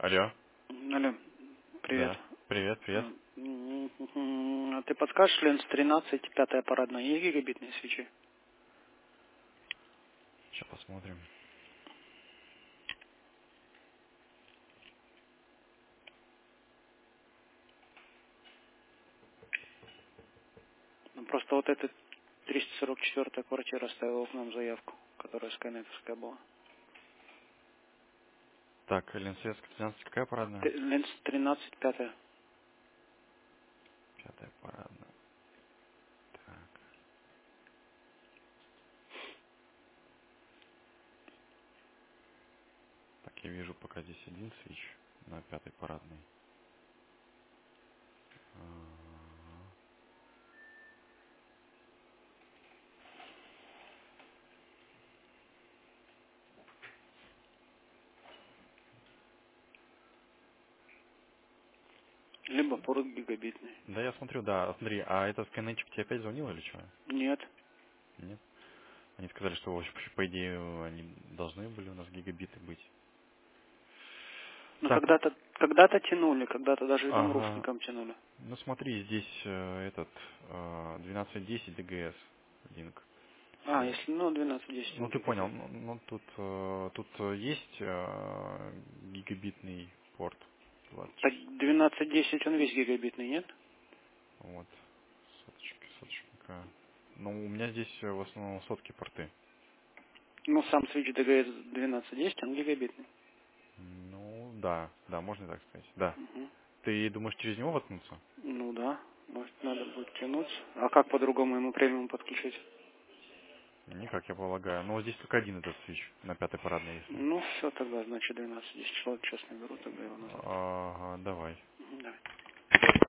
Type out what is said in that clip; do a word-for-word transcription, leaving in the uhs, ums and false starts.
Алло. Алло, привет. Да. Привет, привет. М, А ты подскажешь, Ленс тринадцать, пятая парадная, есть гигабитные свечи? Сейчас посмотрим. Ну, просто вот эта триста сорок четвёртая квартира оставила к нам заявку, которая скайнетовская была. Так, Ленсоветская тринадцать, какая парадная? Т- Ленс тринадцать, пятая. Пятая парадная. Так. Так, я вижу пока здесь один свич на пятой парадной. А, Либо порт гигабитный. Да, я смотрю, да. Смотри, а этот скайнетчик тебе опять звонил или что? Нет. Нет? Они сказали, что вообще, по идее, они должны были у нас гигабиты быть. Ну, Так, когда-то когда-то тянули, когда-то даже и ага. домрушникам тянули. Ну смотри, здесь э, этот э, двенадцать десять ДГС линк. А, если, ну, двенадцать десять Ну он ты понял, гигабит. ну, ну, тут, э, тут э, есть э, гигабитный порт Так двадцать. двенадцать десять он весь гигабитный, нет? Вот, соточки, соточника. Ну, у меня здесь э, в основном сотки порты. Ну, сам свич ДГС двенадцать десять, он гигабитный. Ну, да, да, можно и так сказать. Да. Мгм. Ты думаешь через него воткнуться? Ну да, может надо будет тянуть. А как по-другому ему премиум подключить? Никак, я полагаю. Но здесь только один этот свич на пятой парадной, если. Ну все, тогда значит двенадцать десять. Человек сейчас наберу, тогда его назад. Ага, давай. Мгм, давай.